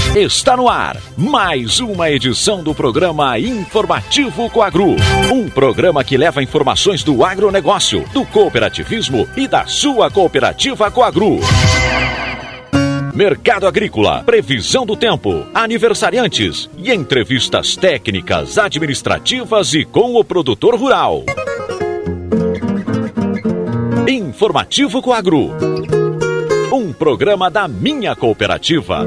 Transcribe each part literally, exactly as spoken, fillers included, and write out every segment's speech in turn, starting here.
Está no ar mais uma edição do programa Informativo Coagro. Um programa que leva informações do agronegócio, do cooperativismo e da sua cooperativa Coagro. Mercado agrícola, previsão do tempo, aniversariantes e entrevistas técnicas, administrativas e com o produtor rural. Informativo Coagro, um programa da minha cooperativa.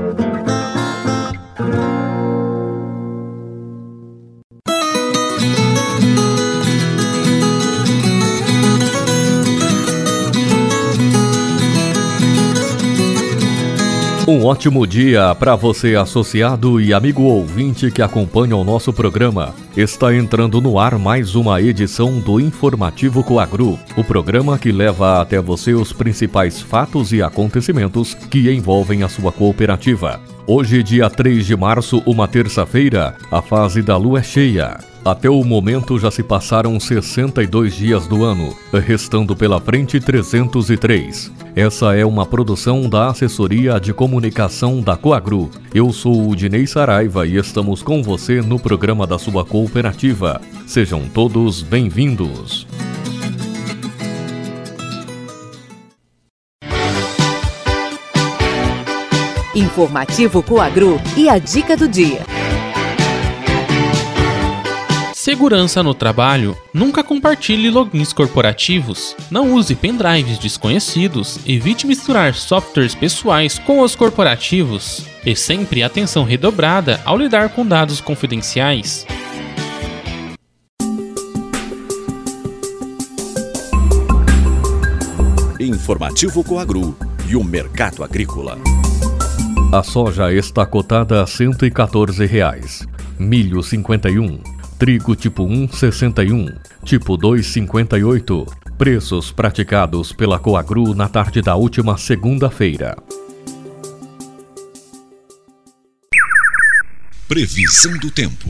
Um ótimo dia para você, associado e amigo ouvinte que acompanha o nosso programa. Está entrando no ar mais uma edição do Informativo Coagro, o programa que leva até você os principais fatos e acontecimentos que envolvem a sua cooperativa. Hoje, dia três de março, uma terça-feira, a fase da lua é cheia. Até o momento já se passaram sessenta e dois dias do ano, restando pela frente trezentos e três. Essa é uma produção da Assessoria de Comunicação da Coagro. Eu sou o Dinei Saraiva e estamos com você no programa da sua cooperativa. Sejam todos bem-vindos. Informativo Coagro e a dica do dia. Segurança no trabalho. Nunca compartilhe logins corporativos. Não use pendrives desconhecidos. Evite misturar softwares pessoais com os corporativos. E sempre atenção redobrada ao lidar com dados confidenciais. Informativo Coagro e o mercado agrícola. A soja está cotada a cento e quatorze reais. Milho cinquenta e um. Trigo tipo um, sessenta e um, tipo dois, cinquenta e oito. Preços praticados pela Coagro na tarde da última segunda-feira. Previsão do tempo.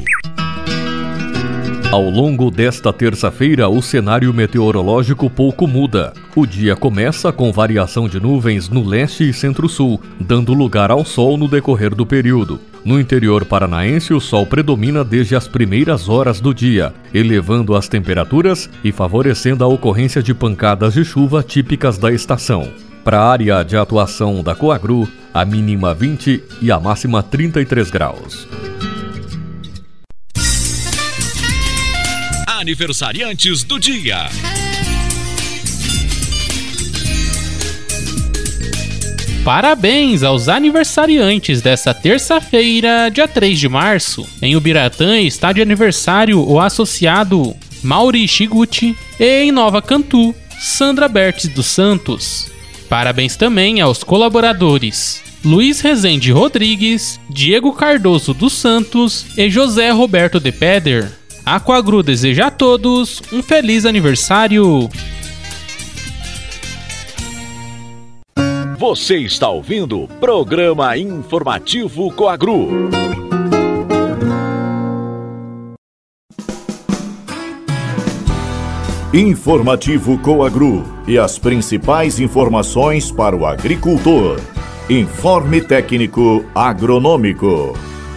Ao longo desta terça-feira, o cenário meteorológico pouco muda. O dia começa com variação de nuvens no leste e centro-sul, dando lugar ao sol no decorrer do período. No interior paranaense, o sol predomina desde as primeiras horas do dia, elevando as temperaturas e favorecendo a ocorrência de pancadas de chuva típicas da estação. Para a área de atuação da Coagro, a mínima vinte e a máxima trinta e três graus. Aniversariantes do dia. Parabéns aos aniversariantes dessa terça-feira, dia três de março. Em Ubiratã está de aniversário o associado Mauri Shiguchi e em Nova Cantu, Sandra Bertes dos Santos. Parabéns também aos colaboradores Luiz Rezende Rodrigues, Diego Cardoso dos Santos e José Roberto de Peder. A Coagro deseja a todos um feliz aniversário. Você está ouvindo o programa Informativo Coagro. Informativo Coagro e as principais informações para o agricultor. Informe técnico agronômico.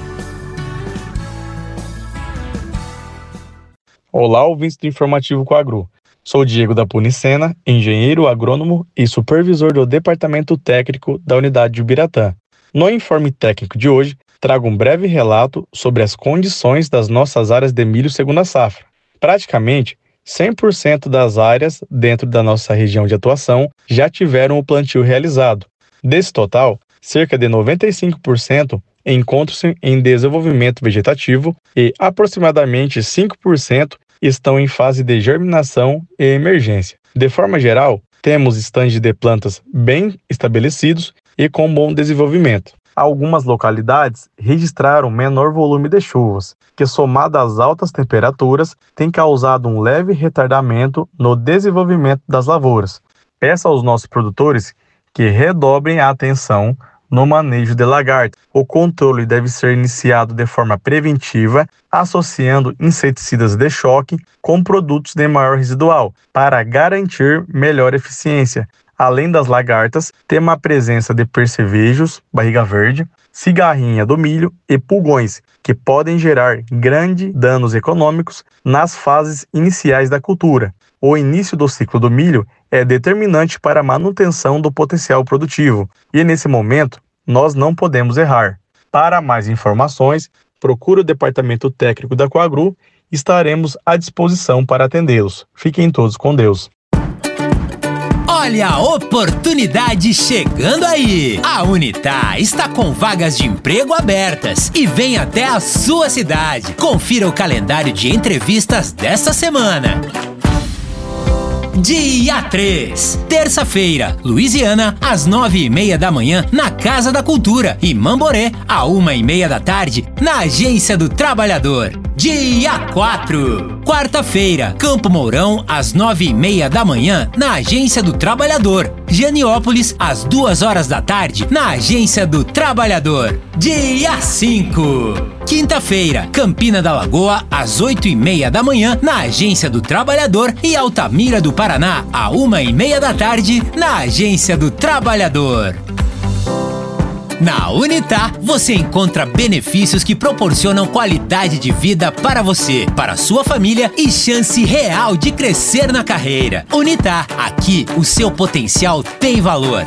Olá, ouvintes do Informativo Coagro. Sou Diego da Punicena, engenheiro agrônomo e supervisor do Departamento Técnico da Unidade de Ubiratã. No informe técnico de hoje, trago um breve relato sobre as condições das nossas áreas de milho segunda safra. Praticamente, cem por cento das áreas dentro da nossa região de atuação já tiveram o plantio realizado. Desse total, cerca de noventa e cinco por cento encontram-se em desenvolvimento vegetativo e aproximadamente cinco por cento estão em fase de germinação e emergência. De forma geral, temos estandes de plantas bem estabelecidos e com bom desenvolvimento. Algumas localidades registraram menor volume de chuvas, que somado às altas temperaturas, tem causado um leve retardamento no desenvolvimento das lavouras. Peço aos nossos produtores que redobrem a atenção no manejo de lagartas. O controle deve ser iniciado de forma preventiva, associando inseticidas de choque com produtos de maior residual, para garantir melhor eficiência. Além das lagartas, temos a presença de percevejos, barriga verde, cigarrinha do milho e pulgões, que podem gerar grandes danos econômicos nas fases iniciais da cultura. O início do ciclo do milho é determinante para a manutenção do potencial produtivo e, nesse momento, nós não podemos errar. Para mais informações, procure o Departamento Técnico da Coagru, estaremos à disposição para atendê-los. Fiquem todos com Deus. Olha a oportunidade chegando aí! A Unitá está com vagas de emprego abertas e vem até a sua cidade. Confira o calendário de entrevistas desta semana. Dia três, terça-feira, Louisiana, às nove e meia da manhã, na Casa da Cultura, e Mamborê, à uma e meia da tarde, na Agência do Trabalhador. Dia quatro, quarta-feira, Campo Mourão, às nove e meia da manhã, na Agência do Trabalhador. Janiópolis, às duas horas da tarde, na Agência do Trabalhador. Dia cinco, quinta-feira, Campina da Lagoa, às oito e meia da manhã, na Agência do Trabalhador, e Altamira do Paraná, à uma e meia da tarde, na Agência do Trabalhador. Na Unitá, você encontra benefícios que proporcionam qualidade de vida para você, para sua família e chance real de crescer na carreira. Unitá, aqui o seu potencial tem valor.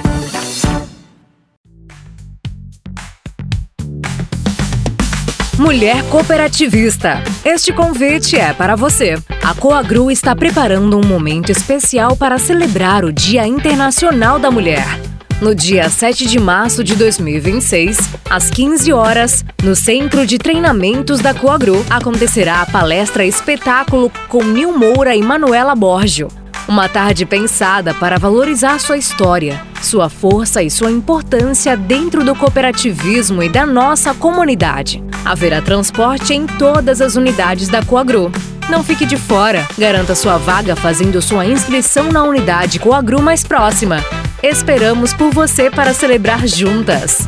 Mulher cooperativista. Este convite é para você. A Coagru está preparando um momento especial para celebrar o Dia Internacional da Mulher. No dia sete de março de dois mil e vinte e seis, às quinze horas, no Centro de Treinamentos da Coagru, acontecerá a palestra espetáculo com Nil Moura e Manuela Borgio. Uma tarde pensada para valorizar sua história, sua força e sua importância dentro do cooperativismo e da nossa comunidade. Haverá transporte em todas as unidades da Coagru. Não fique de fora. Garanta sua vaga fazendo sua inscrição na unidade Coagru mais próxima. Esperamos por você para celebrar juntas.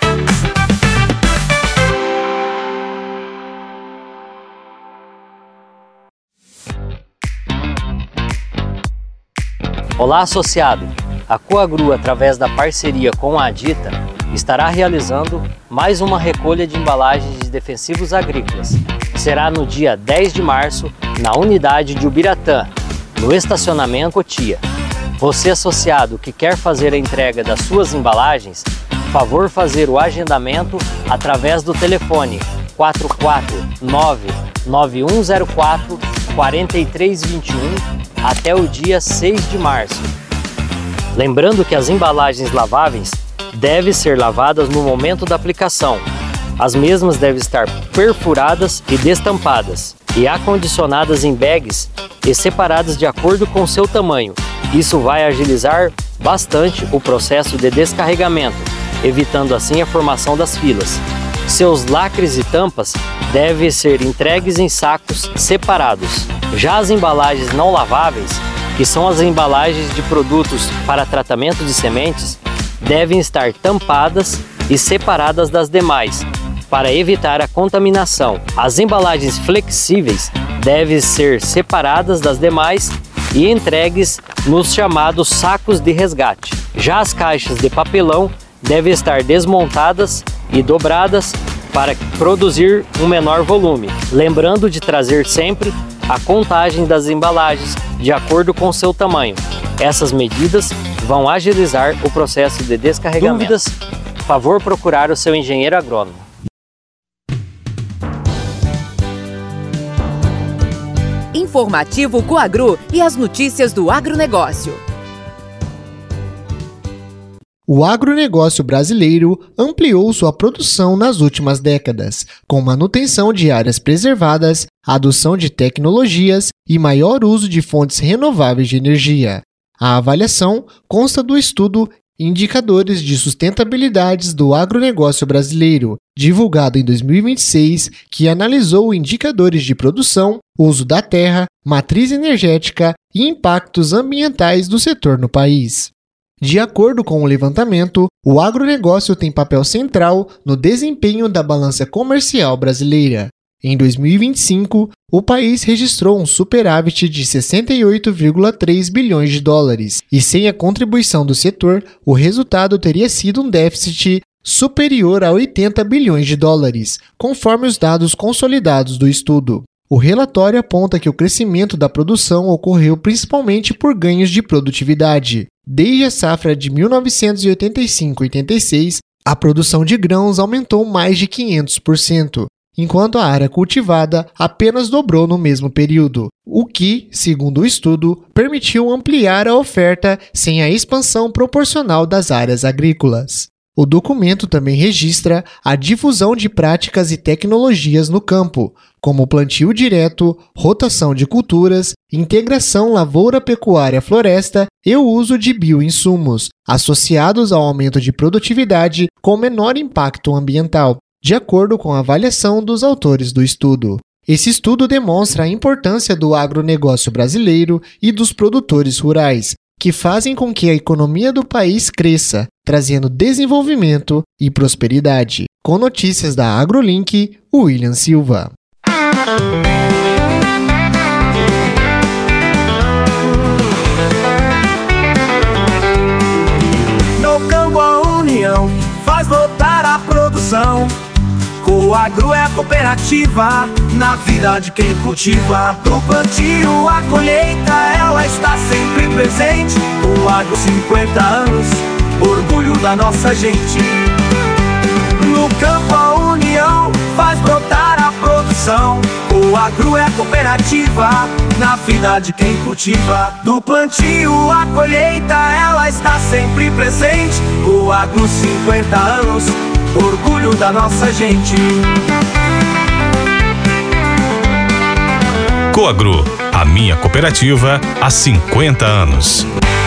Olá, associado! A Coagru, através da parceria com a Adita, estará realizando mais uma recolha de embalagens de defensivos agrícolas. Será no dia dez de março, na unidade de Ubiratã, no estacionamento Cotia. Você, associado, que quer fazer a entrega das suas embalagens, favor fazer o agendamento através do telefone quatro quatro nove, nove um zero quatro, quatro três dois um até o dia seis de março. Lembrando que as embalagens laváveis devem ser lavadas no momento da aplicação. As mesmas devem estar perfuradas e destampadas e acondicionadas em bags e separadas de acordo com seu tamanho. Isso vai agilizar bastante o processo de descarregamento, evitando assim a formação das filas. Seus lacres e tampas devem ser entregues em sacos separados. Já as embalagens não laváveis, que são as embalagens de produtos para tratamento de sementes, devem estar tampadas e separadas das demais, para evitar a contaminação. As embalagens flexíveis devem ser separadas das demais e entregues nos chamados sacos de resgate. Já as caixas de papelão devem estar desmontadas e dobradas para produzir um menor volume, lembrando de trazer sempre a contagem das embalagens de acordo com seu tamanho. Essas medidas vão agilizar o processo de descarregamento. Dúvidas? Favor procurar o seu engenheiro agrônomo. Informativo Coagru e as notícias do agronegócio. O agronegócio brasileiro ampliou sua produção nas últimas décadas, com manutenção de áreas preservadas, adoção de tecnologias e maior uso de fontes renováveis de energia. A avaliação consta do estudo Indicadores de Sustentabilidade do Agronegócio Brasileiro, divulgado em dois mil e vinte e seis, que analisou indicadores de produção, uso da terra, matriz energética e impactos ambientais do setor no país. De acordo com o levantamento, o agronegócio tem papel central no desempenho da balança comercial brasileira. Em dois mil e vinte e cinco, o país registrou um superávit de sessenta e oito vírgula três bilhões de dólares, e sem a contribuição do setor, o resultado teria sido um déficit superior a oitenta bilhões de dólares, conforme os dados consolidados do estudo. O relatório aponta que o crescimento da produção ocorreu principalmente por ganhos de produtividade. Desde a safra de mil novecentos e oitenta e cinco a oitenta e seis, a produção de grãos aumentou mais de quinhentos por cento, enquanto a área cultivada apenas dobrou no mesmo período, o que, segundo o estudo, permitiu ampliar a oferta sem a expansão proporcional das áreas agrícolas. O documento também registra a difusão de práticas e tecnologias no campo, como plantio direto, rotação de culturas, integração lavoura-pecuária-floresta e o uso de bioinsumos, associados ao aumento de produtividade com menor impacto ambiental, de acordo com a avaliação dos autores do estudo. Esse estudo demonstra a importância do agronegócio brasileiro e dos produtores rurais, que fazem com que a economia do país cresça, trazendo desenvolvimento e prosperidade. Com notícias da AgroLink, William Silva. No campo a união faz voltar a produção. Coagro é a cooperativa na vida de quem cultiva. Do plantio à colheita ela está sempre presente. Coagro cinquenta anos, orgulho da nossa gente. No campo a união faz brotar a produção. Coagro é a cooperativa na vida de quem cultiva. Do plantio à colheita ela está sempre presente. Coagro cinquenta anos, orgulho da nossa gente. Coagro, a minha cooperativa há cinquenta anos.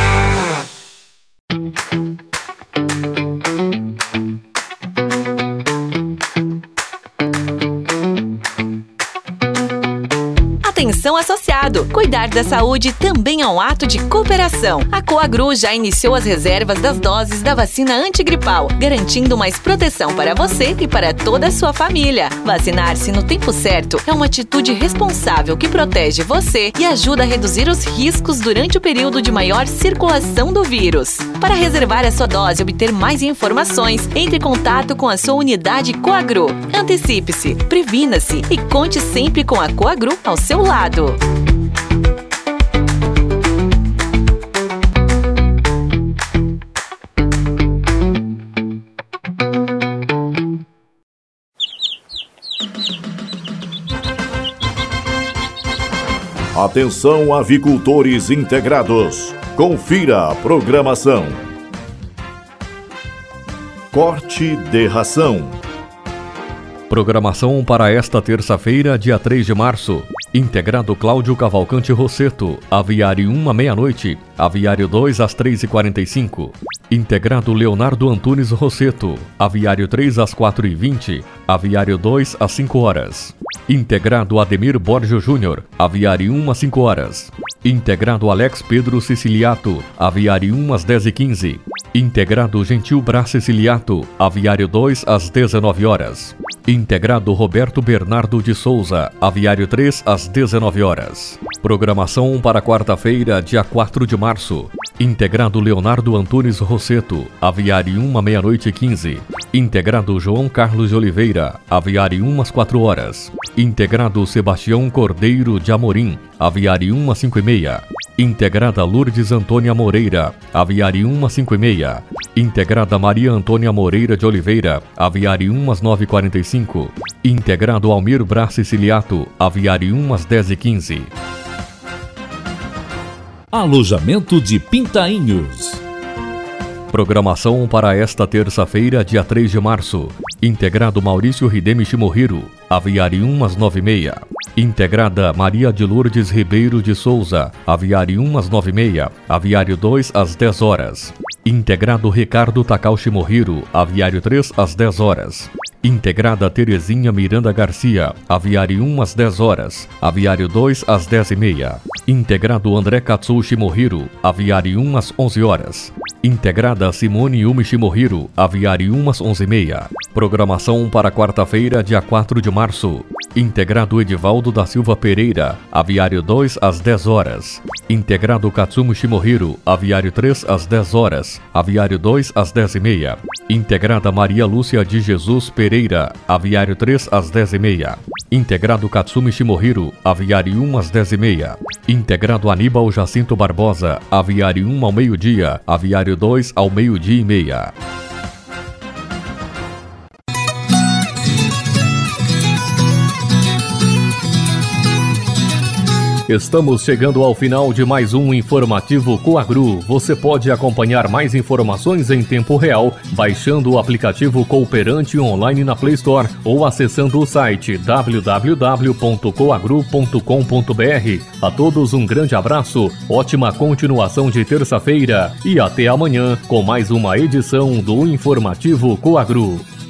Atenção associado, cuidar da saúde também é um ato de cooperação. A Coagro já iniciou as reservas das doses da vacina antigripal, garantindo mais proteção para você e para toda a sua família. Vacinar-se no tempo certo é uma atitude responsável que protege você e ajuda a reduzir os riscos durante o período de maior circulação do vírus. Para reservar a sua dose e obter mais informações, entre em contato com a sua unidade Coagro. Antecipe-se, previna-se e conte sempre com a Coagro ao seu lado. Atenção, avicultores integrados. Confira a programação. Corte de ração. Programação para esta terça-feira, dia três de março. Integrado Cláudio Cavalcante Rosseto, aviário um à meia-noite, aviário dois às três e quarenta e cinco. Integrado Leonardo Antunes Rosseto, aviário três às quatro e vinte, aviário dois às cinco horas. Integrado Ademir Borges Júnior, aviário um às cinco horas. Integrado Alex Pedro Siciliato, aviário um às dez e quinze. Integrado Gentil Brás Siciliato, aviário dois às dezenove horas. Integrado Roberto Bernardo de Souza, aviário três às dezenove horas. Programação para quarta-feira, dia quatro de março. Integrado Leonardo Antunes Rosseto, aviário um à meia-noite e quinze. Integrado João Carlos de Oliveira, aviário um às quatro horas. Integrado Sebastião Cordeiro de Amorim, aviário um às cinco e meia. Integrada Lourdes Antônia Moreira, aviário um às cinco e meia. Integrada Maria Antônia Moreira de Oliveira, aviário um às nove e quarenta e cinco. Integrado Almir Brás Siciliato, aviário um às dez e quinze. Alojamento de Pintainhos. Programação para esta terça-feira, dia três de março. Integrado Maurício Hidemi Shimohiro, aviário um às nove e meia. Integrada Maria de Lourdes Ribeiro de Souza, aviário um às nove e meia, aviário dois às dez horas. Integrado Ricardo Takao Shimohiro, aviário três às dez horas. Integrada Terezinha Miranda Garcia, aviário um às dez horas, aviário dois às dez e meia. Integrado André Katsu Shimohiro, aviário um às onze horas. Integrada Simone Yumi Shimohiro, aviário um às onze e meia. Programação para quarta-feira, dia quatro de março. Integrado Edivaldo da Silva Pereira, Aviário dois às dez horas. Integrado Katsumo Shimohiro, Aviário três às dez horas. Aviário dois às dez e meia. Integrada Maria Lúcia de Jesus Pereira, Aviário três às dez e meia. Integrado Katsumi Shimohiro, Aviário um às dez e meia. Integrado Aníbal Jacinto Barbosa, Aviário um ao meio-dia. Aviário dois ao meio-dia e meia. Estamos chegando ao final de mais um Informativo Coagru. Você pode acompanhar mais informações em tempo real baixando o aplicativo Cooperante online na Play Store ou acessando o site w w w ponto coagru ponto com ponto b r. A todos um grande abraço, ótima continuação de terça-feira e até amanhã com mais uma edição do Informativo Coagru.